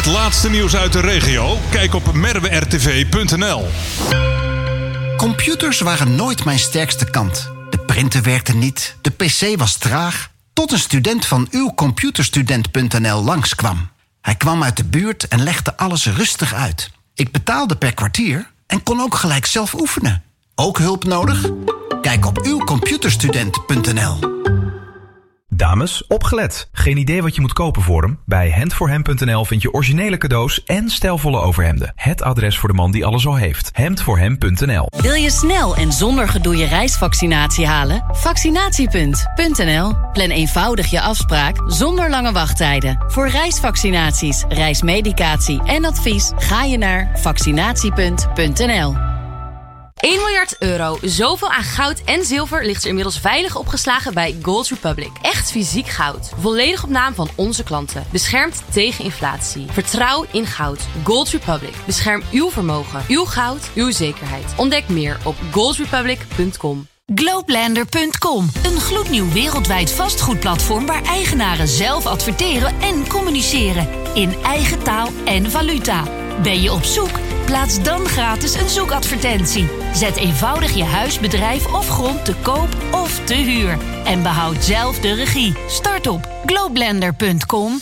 laatste nieuws uit de regio? Kijk op merwertv.nl. Computers waren nooit mijn sterkste kant. De printer werkte niet, de pc was traag. Tot een student van uwcomputerstudent.nl langskwam. Hij kwam uit de buurt en legde alles rustig uit. Ik betaalde per kwartier en kon ook gelijk zelf oefenen. Ook hulp nodig? Kijk op uwcomputerstudent.nl. Dames, opgelet. Geen idee wat je moet kopen voor hem? Bij hemdvoorhem.nl vind je originele cadeaus en stijlvolle overhemden. Het adres voor de man die alles al heeft. Hemdvoorhem.nl. Wil je snel en zonder gedoe je reisvaccinatie halen? Vaccinatiepunt.nl. Plan eenvoudig je afspraak zonder lange wachttijden. Voor reisvaccinaties, reismedicatie en advies ga je naar vaccinatiepunt.nl. 1 miljard euro. Zoveel aan goud en zilver ligt er inmiddels veilig opgeslagen bij Gold Republic. Echt fysiek goud. Volledig op naam van onze klanten. Beschermd tegen inflatie. Vertrouw in goud. Gold Republic. Bescherm uw vermogen. Uw goud. Uw zekerheid. Ontdek meer op goldrepublic.com. Globelander.com, een gloednieuw wereldwijd vastgoedplatform waar eigenaren zelf adverteren en communiceren. In eigen taal en valuta. Ben je op zoek? Plaats dan gratis een zoekadvertentie. Zet eenvoudig je huis, bedrijf of grond te koop of te huur. En behoud zelf de regie. Start op globelander.com.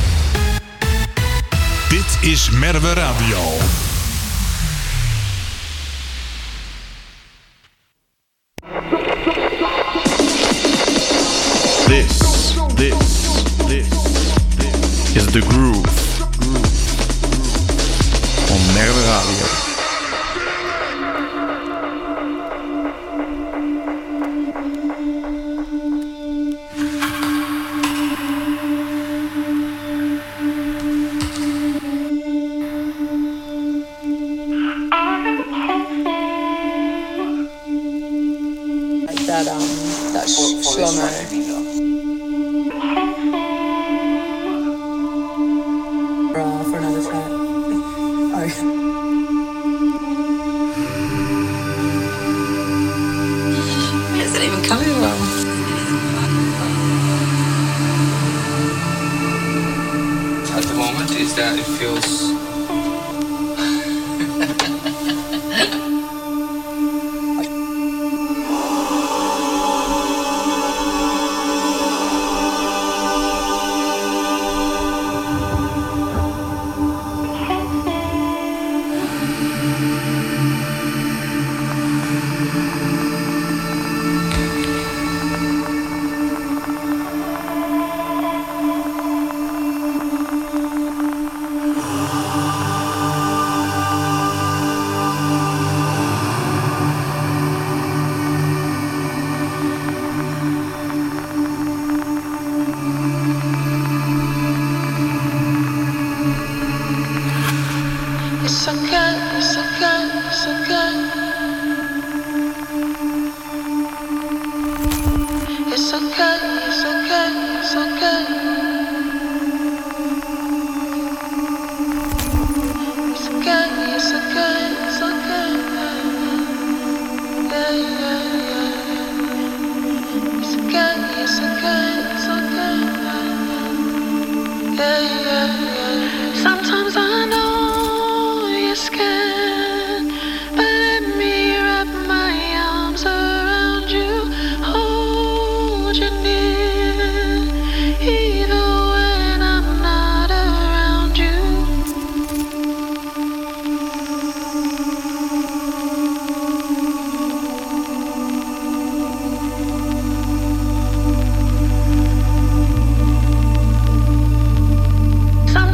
Dit is Merwe Radio. This is The Groove on Merwe Radio. That slow-mo. For another track. Oh. It isn't even coming well. At the moment is that it feels Sometimes I know you're scared, but let me wrap my arms around you, hold you near, even when I'm not around you. Sometimes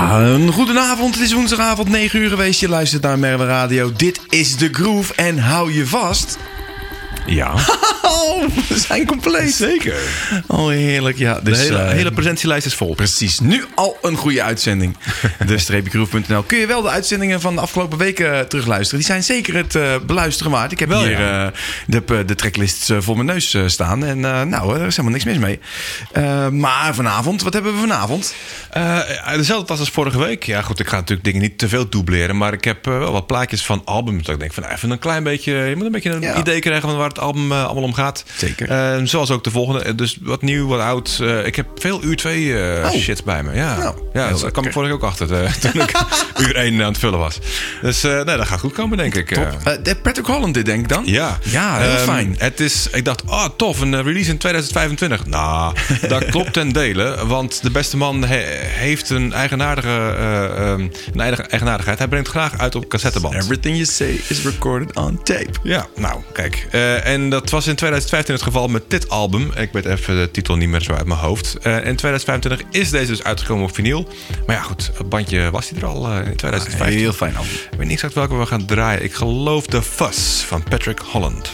Ja, een goedenavond. Het is woensdagavond 9 uur geweest. Je luistert naar Merwe Radio. Dit is The Groove en hou je vast. Ja. Oh, we zijn compleet. Zeker. Oh, heerlijk. Ja, dus, de hele presentielijst is vol. Precies. Nu al een goede uitzending. De-groove.nl. Kun je wel de uitzendingen van de afgelopen weken terugluisteren. Die zijn zeker het beluisteren waard. Ik heb wel hier de tracklists voor mijn neus staan. En nou, er is helemaal niks mis mee. Maar vanavond, wat hebben we vanavond? Dezelfde tas als vorige week. Ja, goed, ik ga natuurlijk dingen niet te veel dubleren. Maar ik heb wel wat plaatjes van albums. Dat ik denk van even een klein beetje. Je moet een beetje een idee krijgen van waar het album allemaal om gaat. Zeker. Zoals ook de volgende. Dus wat nieuw, wat oud. Ik heb veel uur 2 shit bij me. Ja, nou, daar kwam ik vorige week ook achter toen ik uur 1 aan het vullen was. Dus nee, dat gaat goed komen, denk ik. De Patrick Holland dit, denk ik dan? Ja, heel fijn. Ik dacht, tof, een release in 2025. Nou, dat klopt ten dele. Want de beste man heeft een eigenaardigheid. Hij brengt graag uit op cassetteband. Everything you say is recorded on tape. Ja, nou, kijk. En dat was in 2015 het geval met dit album. Ik weet even de titel niet meer zo uit mijn hoofd. In 2025 is deze dus uitgekomen op vinyl. Maar ja, goed, het bandje was hij er al in 2015. Heel fijn album. Ik weet niet exact welke we gaan draaien. Ik geloof The Fuss van Patrick Holland.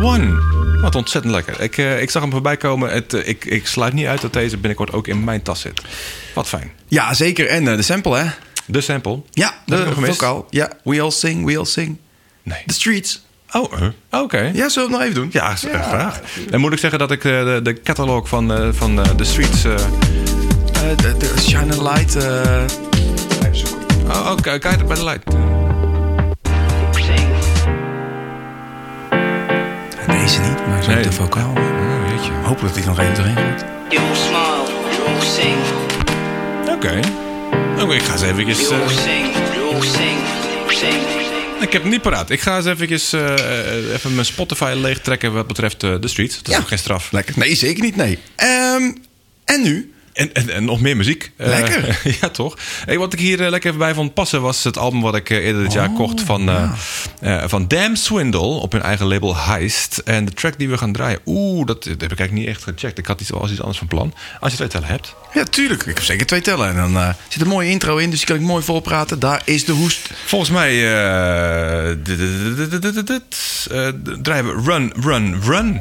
One. Wat ontzettend lekker. Ik zag hem voorbij komen. Ik sluit niet uit dat deze binnenkort ook in mijn tas zit. Wat fijn. Ja, zeker. En de sample, hè? De sample? Ja, de vocaal. Ja, we all sing. Nee. The Streets. Oh, oké. Ja, zullen we het nog even doen? Ja, graag. En moet ik zeggen dat ik de catalog van The Streets... de Shine a Light... even zoeken. Oh, kijk bij de light. Deze niet, maar zo de vocaal. Weet je. Hopelijk dat hij nog even erin gaat. Oké, ik ga eens eventjes... Ik heb het niet paraat. Ik ga eens eventjes even mijn Spotify leegtrekken wat betreft The Streets. Dat is ook geen straf. Lekker. Nee, zeker niet, nee. En nu? En nog meer muziek. Lekker. Ja, toch? Hey, wat ik hier lekker even bij vond passen was het album wat ik eerder dit jaar kocht van Damn Swindle op hun eigen label Heist. En de track die we gaan draaien, dat heb ik eigenlijk niet echt gecheckt. Ik had iets anders van plan. Als je 2 tellen hebt. Ja, tuurlijk. Ik heb zeker 2 tellen. En dan zit een mooie intro in, dus die kan ik mooi volpraten. Daar is de hoest. Volgens mij draaien we Run.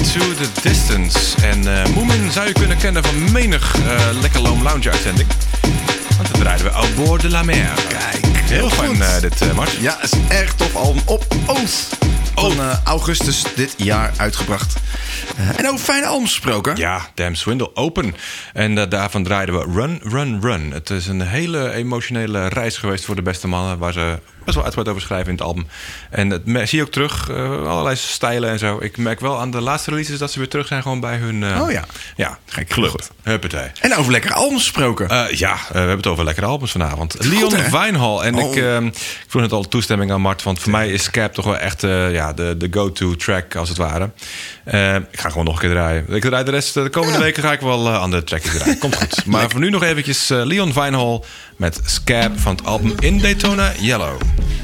Into the Distance. En Moomin zou je kunnen kennen van menig lekker loom lounge uitzending. Want dan draaiden we Au bord de la mer. Kijk, heel fijn dit, Mart. Ja, het is een erg tof album op Oath. Van augustus dit jaar uitgebracht. En over fijne albums gesproken. Ja, Damn Swindle Open. En daarvan draaiden we Run, Run, Run. Het is een hele emotionele reis geweest voor de beste mannen, waar ze best wel uitgebreid over schrijven in het album. En dat zie je ook terug, allerlei stijlen en zo. Ik merk wel aan de laatste releases dat ze weer terug zijn gewoon bij hun... Ja, gek club. Huppatee. En over lekkere albums gesproken. We hebben het over lekkere albums vanavond. Leon Vynehall. En ik vroeg net al toestemming aan Mart, want voor mij is Scab toch wel echt de go-to track, als het ware. Ik ga gewoon nog een keer draaien. Ik draai de rest, de komende weken ga ik wel andere trackjes draaien. Komt goed. Maar voor nu nog eventjes Leon Vynehall met Scab van het album In Daytona Yellow.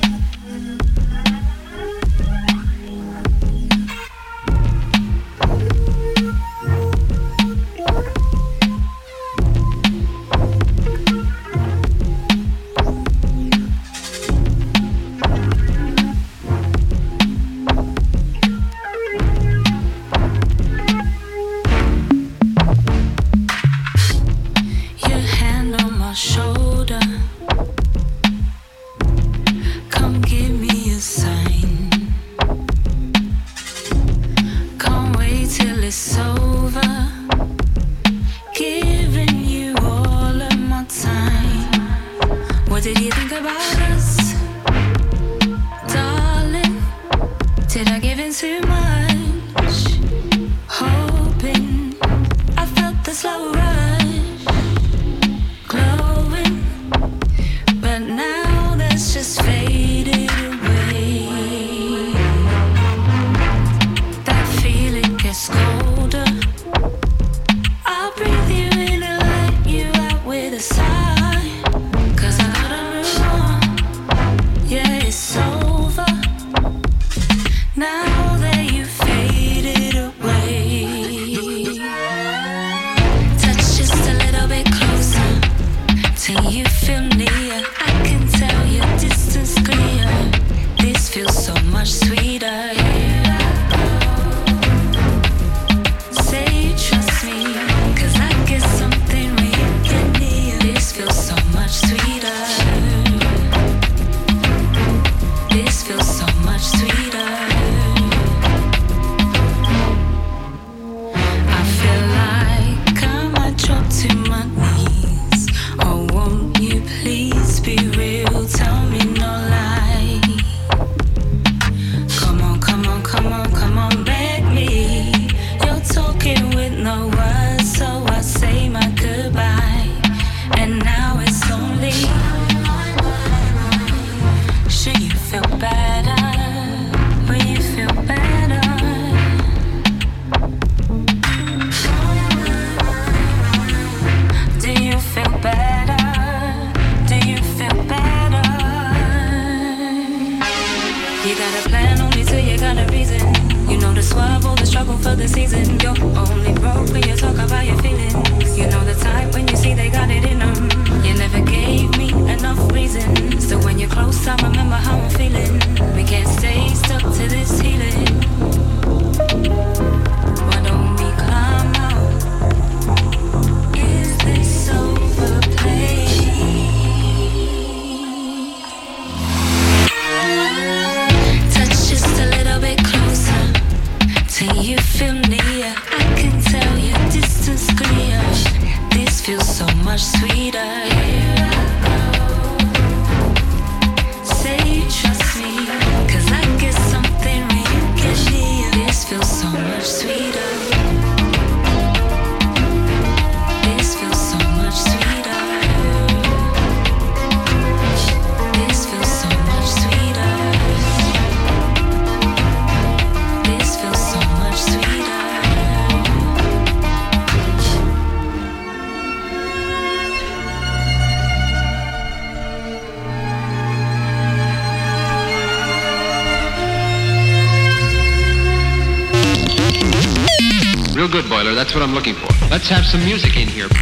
Real good, Boiler. That's what I'm looking for. Let's have some music in here.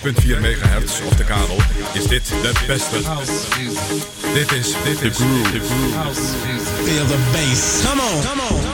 MHz op de kabel is dit de beste. Dit is de Groove. Feel the bass. Come on. Come on.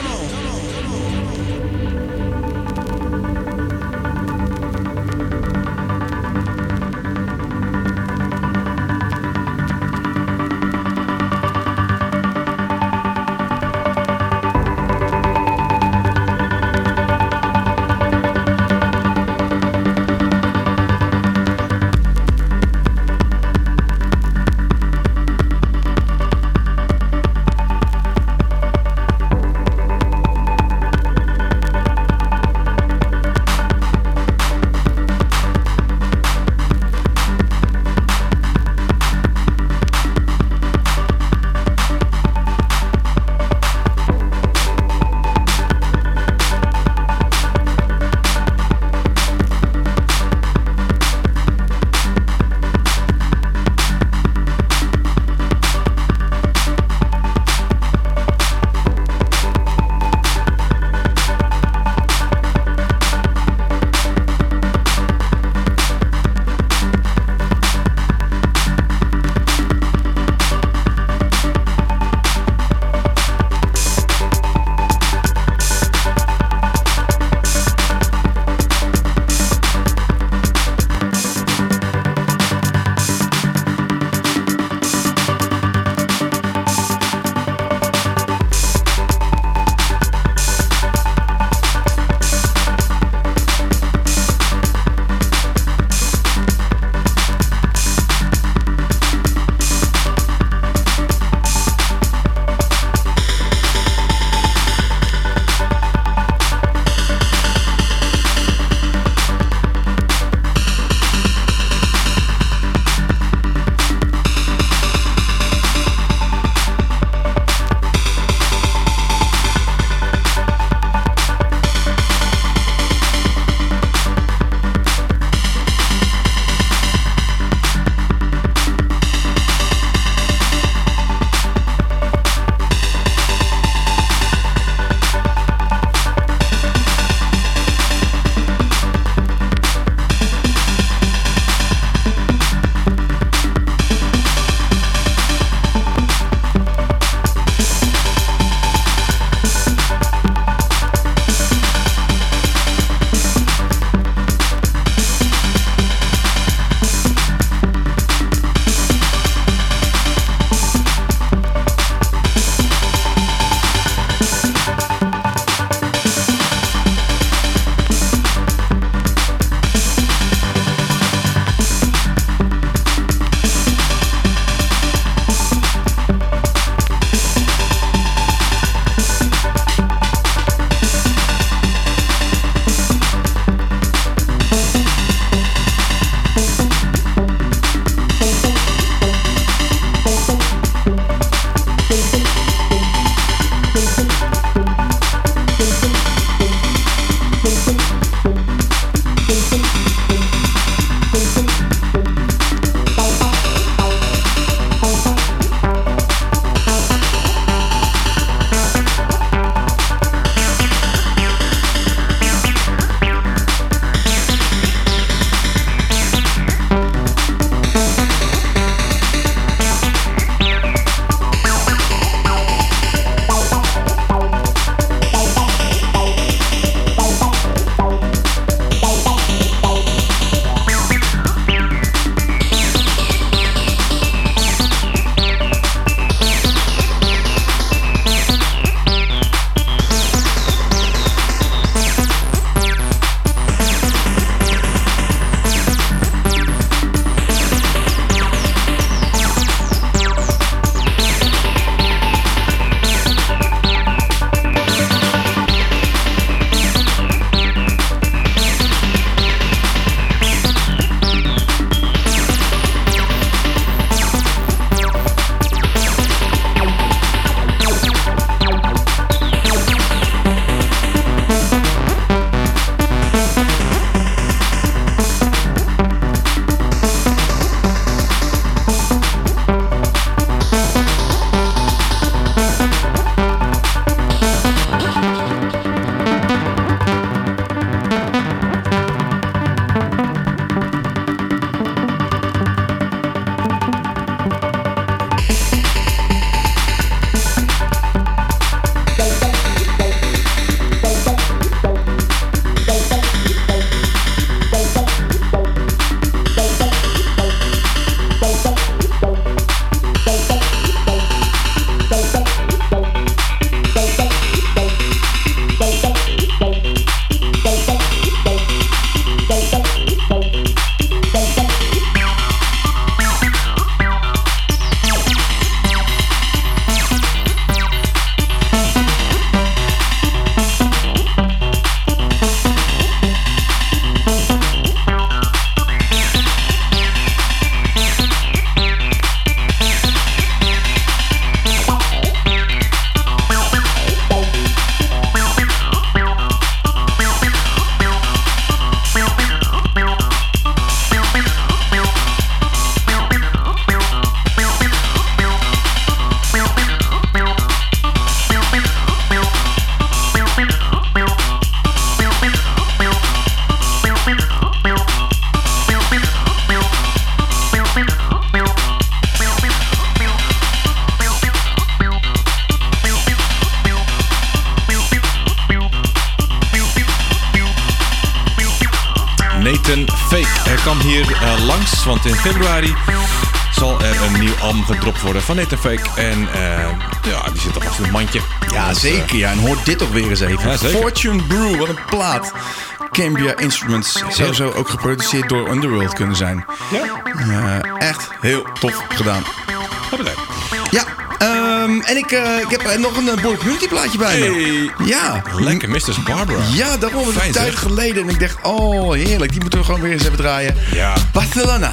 kwam hier langs, want in februari zal er een nieuw album gedropt worden van Nathan Fake. En die zit alvast in het mandje. Ja, zeker. Ja. En hoor dit toch weer eens even. Ja, zeker. Fortune Brew, wat een plaat. Cambria Instruments. Zou zo ook geproduceerd door Underworld kunnen zijn. Ja. Echt heel tof gedaan. Ja. En ik heb nog een Border Community plaatje bij me. Ja. Lekker, Mrs. Barbara. Ja, daarom was het een tijd geleden. En ik dacht, oh heerlijk, die moeten we gewoon weer eens even draaien. Ja. Barcelona.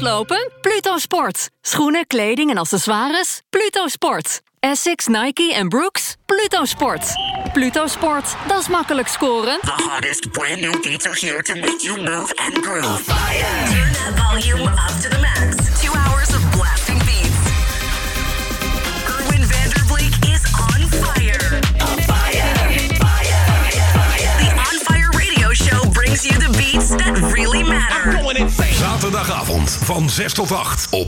hardlopen? Pluto Sport. Schoenen, kleding en accessoires? Pluto Sport. Essex, Nike en Brooks? Pluto Sport. Pluto Sport, dat is makkelijk scoren. The hottest brand new beats are here to make you move and groove. Turn that volume up to the max. 2 hours of blasting beats. Erwin Vanderbleek is on fire. On fire. The On Fire Radio Show brings you the beats that really matter. Zaterdagavond van 6 tot 8 op